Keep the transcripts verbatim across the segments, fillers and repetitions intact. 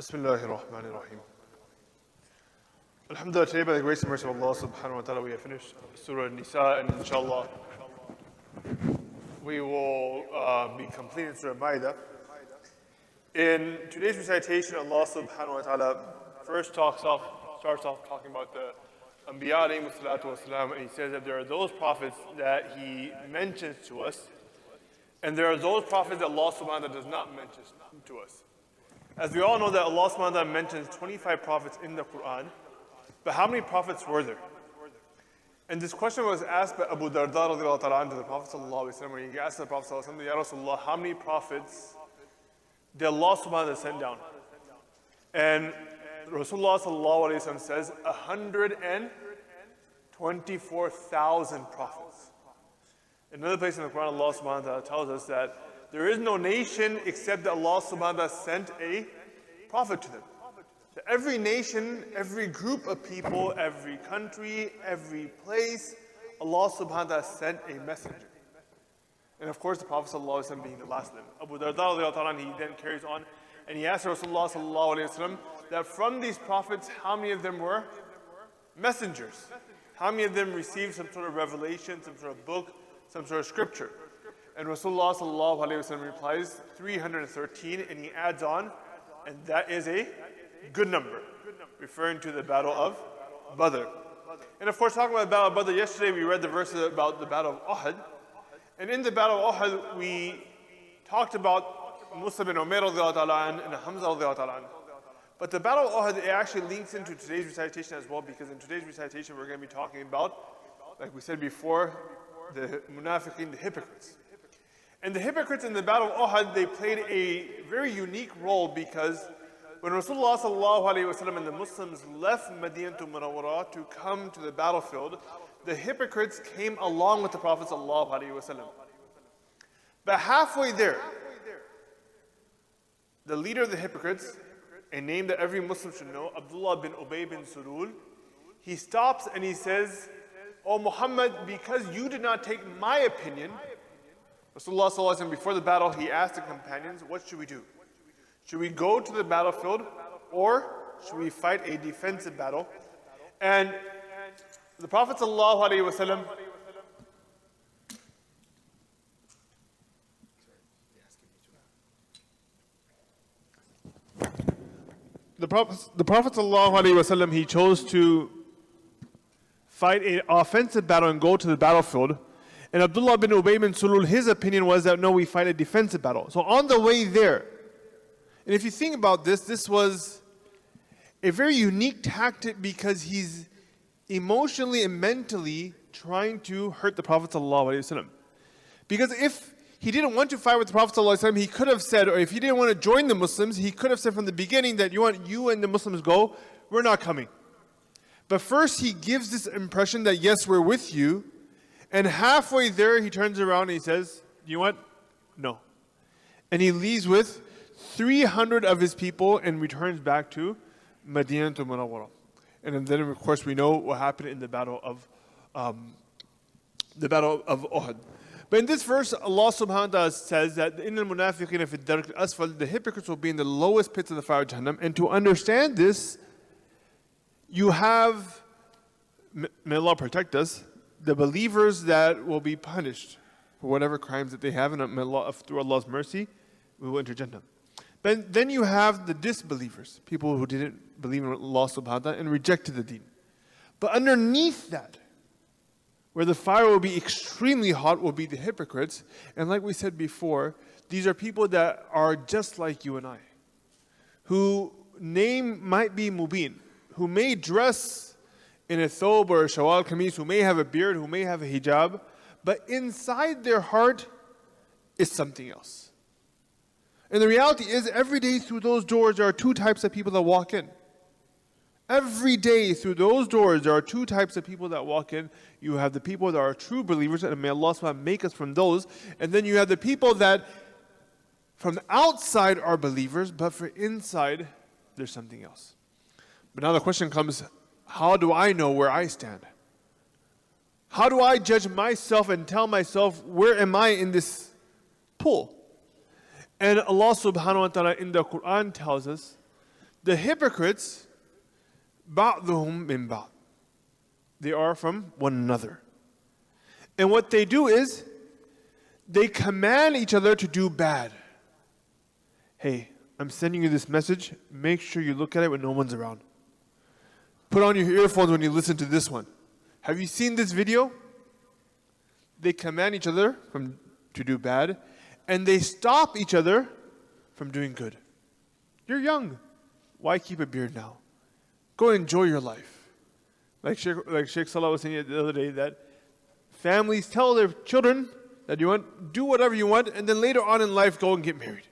Bismillahir Rahmanir Rahim. Alhamdulillah, today by the grace and mercy of Allah subhanahu wa ta'ala we have finished Surah Nisa, and inshallah we will uh, be completing Surah Ma'idah. In today's recitation, Allah subhanahu wa ta'ala first talks off, starts off talking about the Anbiya alayhi salatu wasalam, and he says that there are those prophets that he mentions to us, and there are those prophets that Allah subhanahu wa ta'ala does not mention to us. As we all know that Allah subhanahu wa ta'ala mentions twenty-five prophets in the Quran, but how many prophets were there? And this question was asked by Abu Darda radiallahu ta'ala to the Prophet sallallahu alayhi wa sallam, where he asked the Prophet sallallahu alayhi wa sallam, Ya Rasulullah, how many prophets did Allah subhanahu wa ta'ala send down? And Rasulullah sallallahu alayhi wa sallam says, one hundred twenty-four thousand prophets. In another place in the Quran, Allah subhanahu wa ta'ala tells us that there is no nation except that Allah subhanahu wa ta'ala sent a prophet to them. So every nation, every group of people, every country, every place, Allah subhanahu wa ta'ala sent a messenger. And of course the Prophet sallallahu alayhi wa sallam being the last of them. Abu Darda radiallahu ta'ala, he then carries on and he asked Rasulullah sallallahu alayhi wa sallam that from these prophets, how many of them were messengers? How many of them received some sort of revelation, some sort of book, some sort of scripture? And Rasulullah sallallahu alayhi wa sallam replies, three hundred thirteen, and he adds on, and that is a good number, referring to the battle of Badr. And of course, talking about the battle of Badr, yesterday we read the verses about the battle of Uhud. And in the battle of Uhud, we talked about Mus'ab bin Umair radiallahu ta'ala and Hamza radiallahu ta'ala. But the battle of Uhud, it actually links into today's recitation as well, because in today's recitation we're going to be talking about, like we said before, the munafiqeen, the hypocrites. And the hypocrites in the battle of Uhud, they played a very unique role, because when Rasulullah sallallahu alayhi wa sallam and the Muslims left Madinatul Munawwarah to come to the battlefield, the hypocrites came along with the Prophet sallallahu alayhi wa sallam. But halfway there, the leader of the hypocrites, a name that every Muslim should know, Abdullah bin Ubay bin Sulul, he stops and he says, "O Muhammad, because you did not take my opinion," Rasulullah sallallahu alaihi wasallam, before the battle, he asked the companions, what should we do? Should we go to the battlefield, or should we fight a defensive battle? And the Prophet sallallahu alaihi wasallam, the Prophet, the Prophet sallallahu alaihi wasallam, he chose to fight an offensive battle and go to the battlefield. And Abdullah bin Ubay bin Sulul, his opinion was that no, we fight a defensive battle. So on the way there, and if you think about this, this was a very unique tactic, because he's emotionally and mentally trying to hurt the Prophet ﷺ. Because if he didn't want to fight with the Prophet ﷺ, he could have said, or if he didn't want to join the Muslims, he could have said from the beginning that you want you and the Muslims go, we're not coming. But first he gives this impression that yes, we're with you. And halfway there, he turns around and he says, you know what? No. And he leaves with three hundred of his people and returns back to Madinatul Munawwarah. And then, of course, we know what happened in the battle of um, the battle of Uhud. But in this verse, Allah subhanahu wa ta'ala says that in the munafiqina fi ad-dark al-asfal, the hypocrites will be in the lowest pits of the fire of Jahannam. And to understand this, you have, may Allah protect us, the believers that will be punished for whatever crimes that they have, and Allah, through Allah's mercy, we will enter Jannah. Then, then you have the disbelievers, people who didn't believe in Allah subhanahu wa ta'ala and rejected the deen. But underneath that, where the fire will be extremely hot, will be the hypocrites. And like we said before, these are people that are just like you and I, whose name might be Mubin, who may dress in a thob or a shawal kameez, who may have a beard, who may have a hijab, but inside their heart is something else. And the reality is, every day through those doors, there are two types of people that walk in. Every day through those doors, there are two types of people that walk in. You have the people that are true believers, and may Allah subhanahu wa ta'ala make us from those. And then you have the people that from the outside are believers, but for inside, there's something else. But now the question comes, how do I know where I stand? How do I judge myself and tell myself, where am I in this pool? And Allah subhanahu wa ta'ala in the Quran tells us The hypocrites, بَعْضُهُمْ مِنْ بَعْضٍ. They are from one another. And what they do is, they command each other to do bad. Hey, I'm sending you this message. Make sure you look at it when no one's around. Put on your earphones when you listen to this one. Have you seen this video? They command each other from, to do bad, and they stop each other from doing good. You're young. Why keep a beard now? Go enjoy your life. Like Sheikh, like Sheikh Salah was saying the other day, that families tell their children that you want, do whatever you want, and then later on in life, go and get married.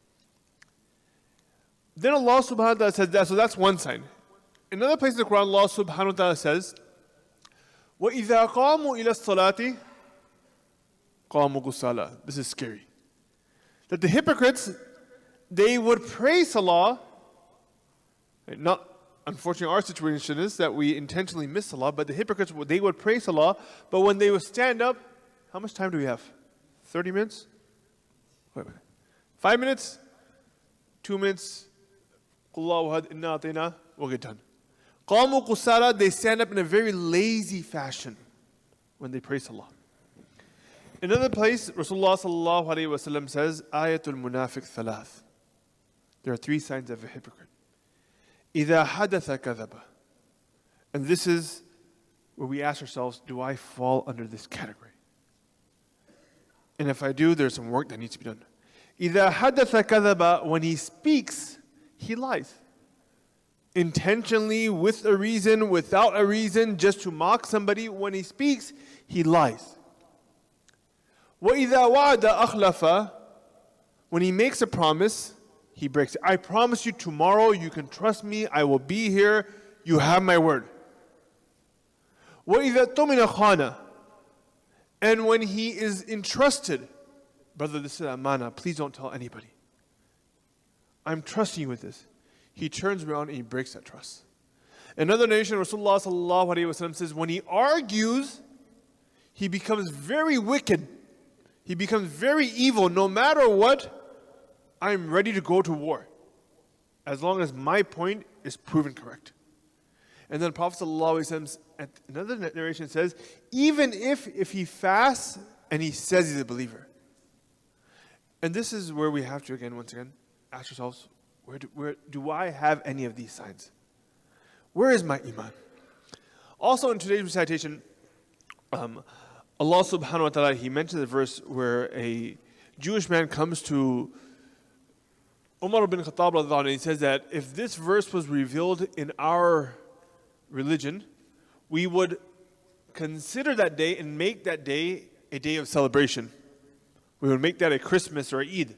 Then Allah subhanahu wa ta'ala says that, so that's one sign. Another place in the Quran, Allah subhanahu wa ta'ala says, وَإِذَا قَامُوا إِلَى الصَّلَاةِ قَامُوا كُسَالَى. This is scary. That the hypocrites, they would pray salah. Not, unfortunately, our situation is that we intentionally miss salah, but the hypocrites, they would pray salah, but when they would stand up, how much time do we have? thirty minutes? Wait a minute. Five minutes? Two minutes? We'll get done. قَامُوا كُسَالَى. They stand up in a very lazy fashion when they pray salah. Another place, Rasulullah sallallahu alayhi wa sallam says, Ayatul munafiq thalath. There are three signs of a hypocrite. إِذَا حَدَثَ كَذَبَ. And this is where we ask ourselves, do I fall under this category? And if I do, there's some work that needs to be done. إِذَا حَدَثَ كَذَبَ. When he speaks, he lies. Intentionally, with a reason, without a reason, just to mock somebody. When he speaks, he lies. وَإِذَا وَعَدَ أَخْلَفَ. When he makes a promise, he breaks it. I promise you tomorrow, you can trust me, I will be here, you have my word. وَإِذَا تُمِنَ خَانَ. And when he is entrusted, brother, this is amana, please don't tell anybody. I'm trusting you with this. He turns around and he breaks that trust. Another narration, Rasulullah sallallahu alayhi wa sallam says, when he argues, he becomes very wicked. He becomes very evil. No matter what, I'm ready to go to war, as long as my point is proven correct. And then Prophet ﷺ, at another narration says, even if, if he fasts and he says he's a believer. And this is where we have to, again, once again, ask ourselves, where do, where, do I have any of these signs? Where is my iman? Also in today's recitation, um, Allah subhanahu wa ta'ala, He mentioned the verse where a Jewish man comes to Umar ibn Khattab and he says that if this verse was revealed in our religion, we would consider that day and make that day a day of celebration. We would make that a Christmas or Eid.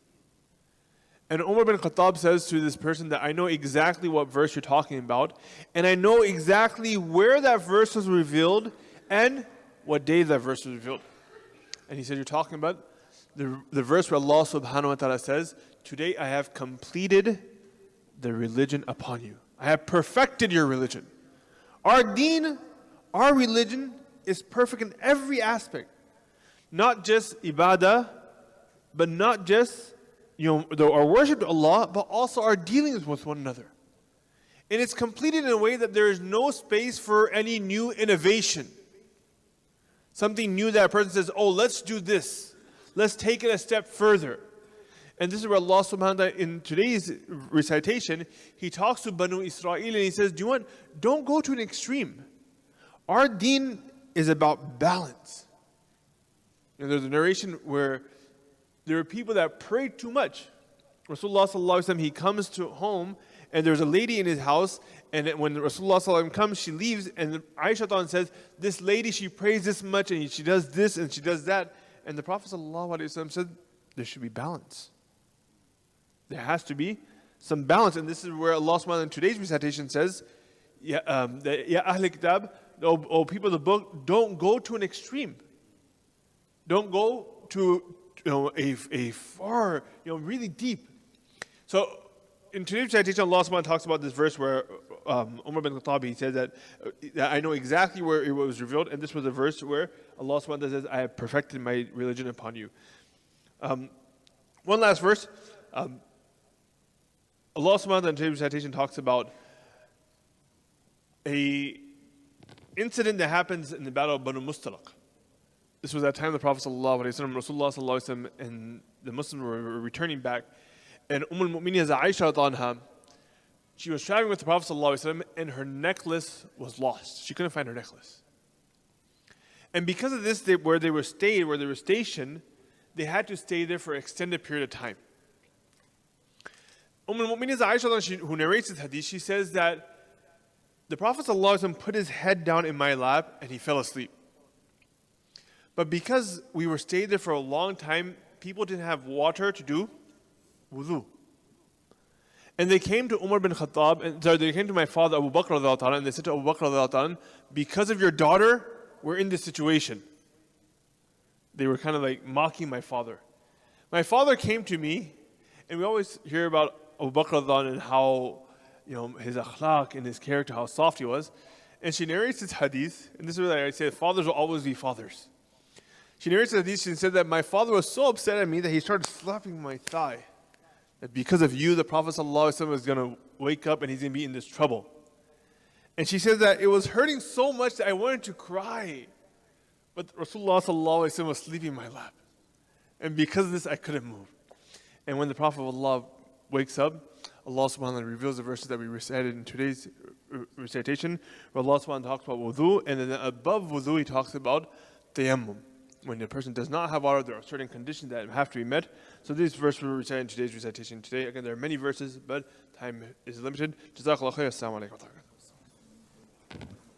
And Umar ibn Khattab says to this person that I know exactly what verse you're talking about, and I know exactly where that verse was revealed and what day that verse was revealed. And he said, you're talking about the, the verse where Allah subhanahu wa ta'ala says, today I have completed the religion upon you. I have perfected your religion. Our deen, our religion is perfect in every aspect. Not just ibadah, but not just you know, the, our worship to Allah, but also our dealings with one another. And it's completed in a way that there is no space for any new innovation. Something new that a person says, oh, let's do this. Let's take it a step further. And this is where Allah subhanahu wa ta'ala, in today's recitation, He talks to Banu Israel and He says, do you want, don't go to an extreme. Our deen is about balance. And there's a narration where there are people that pray too much. Rasulullah sallallahu alaihi wasallam, he comes to home and there's a lady in his house, and when Rasulullah sallallahu alaihi wasallam comes, she leaves, and Aisha says, this lady, she prays this much and she does this and she does that. And the Prophet sallallahu alaihi wasallam said, there should be balance. There has to be some balance. And this is where Allah subhanahu wa ta'ala in today's recitation says, Ya um, Ahl Kitab, oh, oh people of the book, don't go to an extreme. Don't go to you know, a, a far, you know, really deep. So in today's recitation, Allah subhanahu wa ta'ala talks about this verse where um, Umar bin Khattab, he said that, uh, that I know exactly where it was revealed, and this was a verse where Allah subhanahu wa ta'ala says, I have perfected my religion upon you. Um, one last verse. Um, Allah subhanahu wa ta'ala in today's recitation talks about a incident that happens in the battle of Banu Mustalaq. This was at the time of the Prophet sallallahu alaihi wasallam, Rasulullah sallallahu alaihi wasallam, and the Muslims were returning back. And Umm al-Mu'mineen Aisha anha, she was traveling with the Prophet sallallahu alaihi wasallam, and her necklace was lost. She couldn't find her necklace. And because of this, they, where they were stayed, where they were stationed, they had to stay there for an extended period of time. Umm al-Mu'mineen Aisha, she, who narrates this hadith, she says that the Prophet ﷺ put his head down in my lap and he fell asleep. But because we were stayed there for a long time, people didn't have water to do wudu. And they came to Umar bin Khattab, and sorry, they came to my father Abu Bakr radiallahu ta'ala, and they said to Abu Bakr radiallahu ta'ala, because of your daughter, we're in this situation. They were kind of like mocking my father. My father came to me, and we always hear about Abu Bakr radiallahu and how, you know, his akhlaq and his character, how soft he was. And she narrates this hadith, and this is what I say, fathers will always be fathers. She narrates this hadith, she said that my father was so upset at me that he started slapping my thigh. That because of you, the Prophet ﷺ is going to wake up and he's going to be in this trouble. And she says that it was hurting so much that I wanted to cry. But Rasulullah ﷺ was sleeping in my lap. And because of this, I couldn't move. And when the Prophet of Allah wakes up, Allah subhanahu wa ta'ala reveals the verses that we recited in today's recitation, where Allah subhanahu wa ta'ala talks about wudu, and then above wudu he talks about tayammum. When the person does not have water, there are certain conditions that have to be met. So these verses we recite in today's recitation today. Again, there are many verses, but time is limited. Jazakallah khair. Assalamu alaikum.